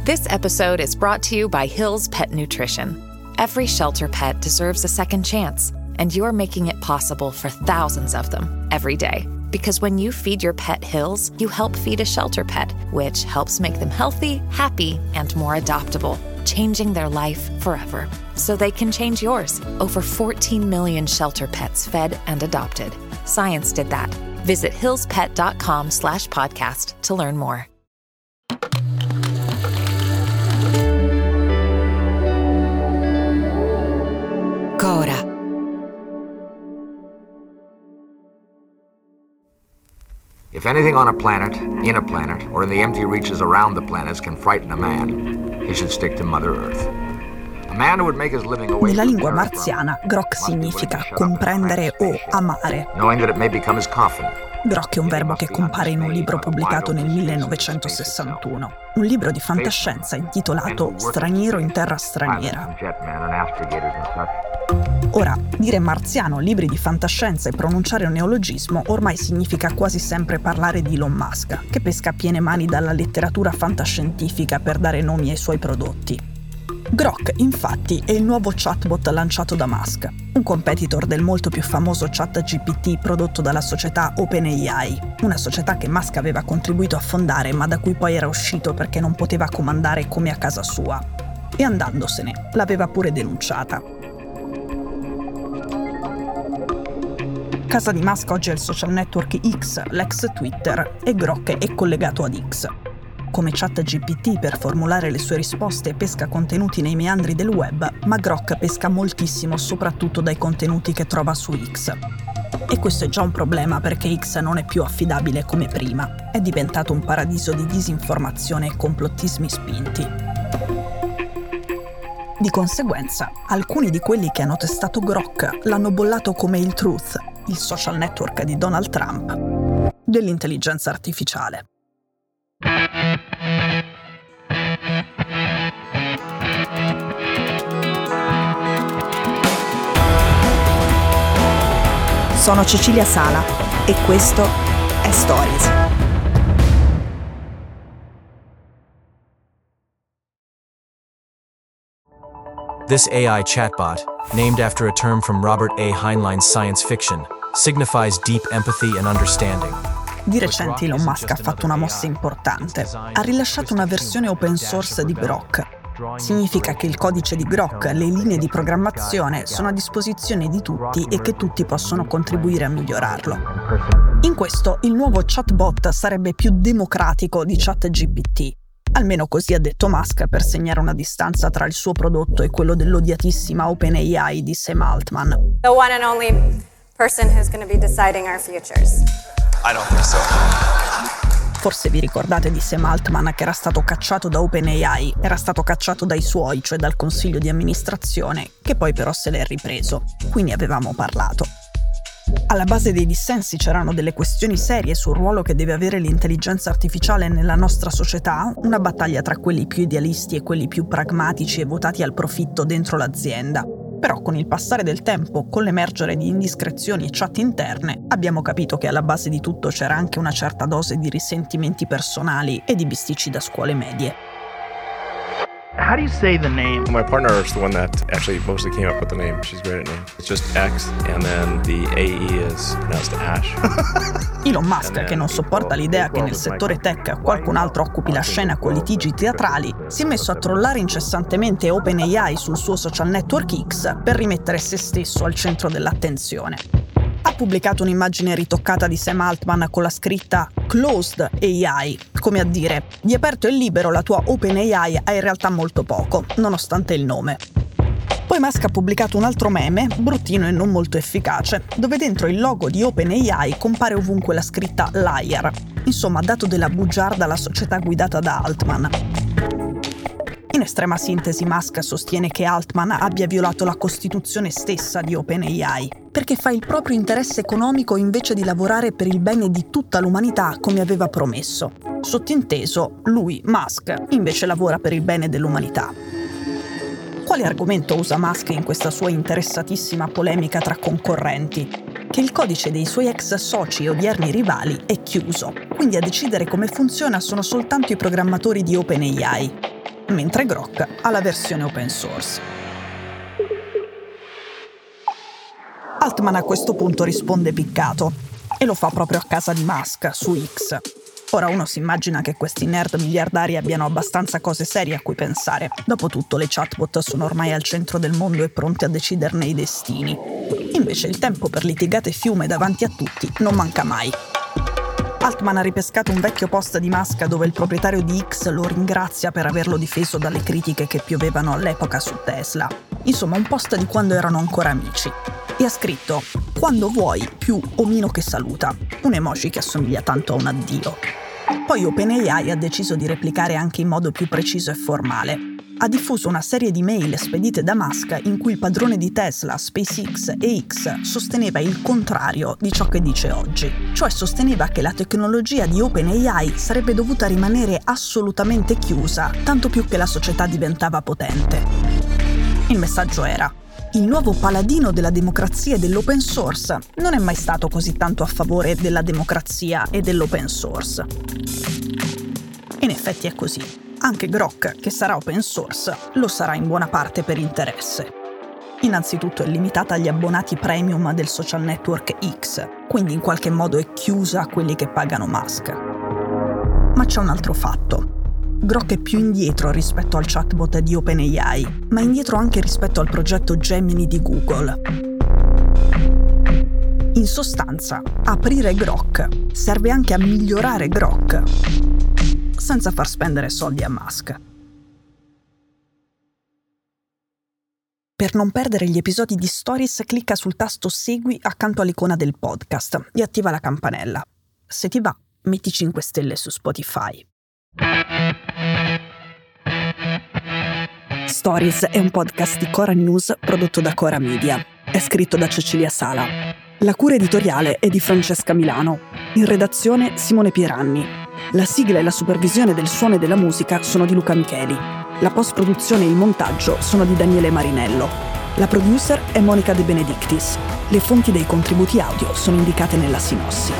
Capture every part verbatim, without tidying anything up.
This episode is brought to you by Hill's Pet Nutrition. Every shelter pet deserves a second chance, and you're making it possible for thousands of them every day. Because when you feed your pet Hill's, you help feed a shelter pet, which helps make them healthy, happy, and more adoptable, changing their life forever. So they can change yours. Over fourteen million shelter pets fed and adopted. Science did that. Visit hillspet.com slash podcast to learn more. Cora. If anything on a planet, in a planet, or in the empty reaches around the planets can frighten a man, he should stick to Mother Earth. A man who would make his living away Nella from lingua terra marziana, grok significa comprendere o amare. knowing that it may become his coffin. Grok è un verbo che compare in un libro pubblicato nel millenovecentosessantuno, un libro di fantascienza intitolato Straniero in terra straniera. Ora, dire marziano, libri di fantascienza e pronunciare un neologismo ormai significa quasi sempre parlare di Elon Musk, che pesca a piene mani dalla letteratura fantascientifica per dare nomi ai suoi prodotti. Grok, infatti, è il nuovo chatbot lanciato da Musk, un competitor del molto più famoso ChatGPT prodotto dalla società OpenAI, una società che Musk aveva contribuito a fondare ma da cui poi era uscito perché non poteva comandare come a casa sua. E andandosene, l'aveva pure denunciata. Casa di Musk oggi è il social network X, l'ex Twitter, e Grok è collegato ad X. Come ChatGPT per formulare le sue risposte pesca contenuti nei meandri del web, ma Grok pesca moltissimo soprattutto dai contenuti che trova su X. E questo è già un problema perché X non è più affidabile come prima, è diventato un paradiso di disinformazione e complottismi spinti. Di conseguenza, alcuni di quelli che hanno testato Grok l'hanno bollato come il Truth, il social network di Donald Trump, dell'intelligenza artificiale. Sono Cecilia Sala e questo è Stories. This A I chatbot, named after a term from Robert A. Heinlein's science fiction, signifies deep empathy and understanding. Di recente Elon Musk ha fatto una mossa importante. Ha rilasciato una versione open source di Grok. Significa che il codice di Grok, le linee di programmazione, sono a disposizione di tutti e che tutti possono contribuire a migliorarlo. In questo, il nuovo chatbot sarebbe più democratico di ChatGPT. Almeno così ha detto Musk per segnare una distanza tra il suo prodotto e quello dell'odiatissima OpenAI di Sam Altman. The one and only person who's going to be deciding our futures. I don't think so. Forse vi ricordate di Sam Altman che era stato cacciato da OpenAI, era stato cacciato dai suoi, cioè dal consiglio di amministrazione, che poi però se l'è ripreso. Qui ne avevamo parlato. Alla base dei dissensi c'erano delle questioni serie sul ruolo che deve avere l'intelligenza artificiale nella nostra società, una battaglia tra quelli più idealisti e quelli più pragmatici e votati al profitto dentro l'azienda. Però con il passare del tempo, con l'emergere di indiscrezioni e chat interne, abbiamo capito che alla base di tutto c'era anche una certa dose di risentimenti personali e di bisticci da scuole medie. How do you say the name? My partner is the one that actually mostly came up with the name. She's great at names. It's just X, and then the A E is pronounced Ash. Elon Musk, che non sopporta l'idea che nel settore tech qualcun altro occupi la scena con litigi teatrali, si è messo a trollare incessantemente OpenAI sul suo social network X per rimettere se stesso al centro dell'attenzione. Ha pubblicato un'immagine ritoccata di Sam Altman con la scritta Closed A I, come a dire, di aperto e libero la tua OpenAI ha in realtà molto poco, nonostante il nome. Poi Musk ha pubblicato un altro meme, bruttino e non molto efficace, dove dentro il logo di OpenAI compare ovunque la scritta Liar, insomma dato della bugiarda alla società guidata da Altman. In estrema sintesi, Musk sostiene che Altman abbia violato la costituzione stessa di OpenAI, perché fa il proprio interesse economico invece di lavorare per il bene di tutta l'umanità come aveva promesso. Sottinteso, lui, Musk, invece lavora per il bene dell'umanità. Quale argomento usa Musk in questa sua interessatissima polemica tra concorrenti? Che il codice dei suoi ex soci e odierni rivali è chiuso, quindi a decidere come funziona sono soltanto i programmatori di OpenAI. mentre Grok ha la versione open source. Altman a questo punto risponde piccato, e lo fa proprio a casa di Musk, su X. Ora uno si immagina che questi nerd miliardari abbiano abbastanza cose serie a cui pensare. Dopotutto le chatbot sono ormai al centro del mondo e pronte a deciderne i destini. Invece il tempo per litigate fiume davanti a tutti non manca mai. Altman ha ripescato un vecchio post di Musk dove il proprietario di X lo ringrazia per averlo difeso dalle critiche che piovevano all'epoca su Tesla. Insomma, un post di quando erano ancora amici. E ha scritto «Quando vuoi, più omino che saluta», un emoji che assomiglia tanto a un addio. Poi OpenAI ha deciso di replicare anche in modo più preciso e formale. Ha diffuso una serie di mail spedite da Musk in cui il padrone di Tesla, SpaceX e X sosteneva il contrario di ciò che dice oggi. Cioè sosteneva che la tecnologia di OpenAI sarebbe dovuta rimanere assolutamente chiusa, tanto più che la società diventava potente. Il messaggio era: il nuovo paladino della democrazia e dell'open source non è mai stato così tanto a favore della democrazia e dell'open source. In effetti è così. Anche Grok, che sarà open source, lo sarà in buona parte per interesse. Innanzitutto è limitata agli abbonati premium del social network X, quindi in qualche modo è chiusa a quelli che pagano Musk. Ma c'è un altro fatto. Grok è più indietro rispetto al chatbot di OpenAI, ma indietro anche rispetto al progetto Gemini di Google. In sostanza, aprire Grok serve anche a migliorare Grok, senza far spendere soldi a Musk. Per non perdere gli episodi di Stories, clicca sul tasto Segui accanto all'icona del podcast e attiva la campanella. Se ti va, metti cinque stelle su Spotify. Stories è un podcast di Cora News prodotto da Cora Media. È scritto da Cecilia Sala. La cura editoriale è di Francesca Milano. In redazione Simone Pieranni. La sigla e la supervisione del suono e della musica sono di Luca Micheli. La post-produzione e il montaggio sono di Daniele Marinello. La producer è Monica De Benedictis. Le fonti dei contributi audio sono indicate nella sinossi.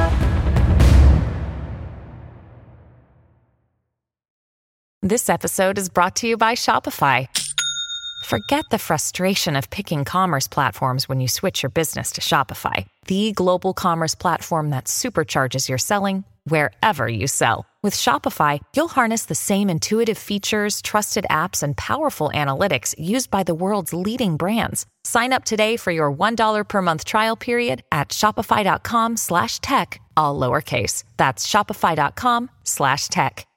This episode is brought to you by Shopify. Forget the frustration of picking commerce platforms when you switch your business to Shopify, the global commerce platform that supercharges your selling wherever you sell. With Shopify, you'll harness the same intuitive features, trusted apps, and powerful analytics used by the world's leading brands. Sign up today for your one dollar per month trial period at shopify.com slash tech, all lowercase. That's shopify.com slash tech.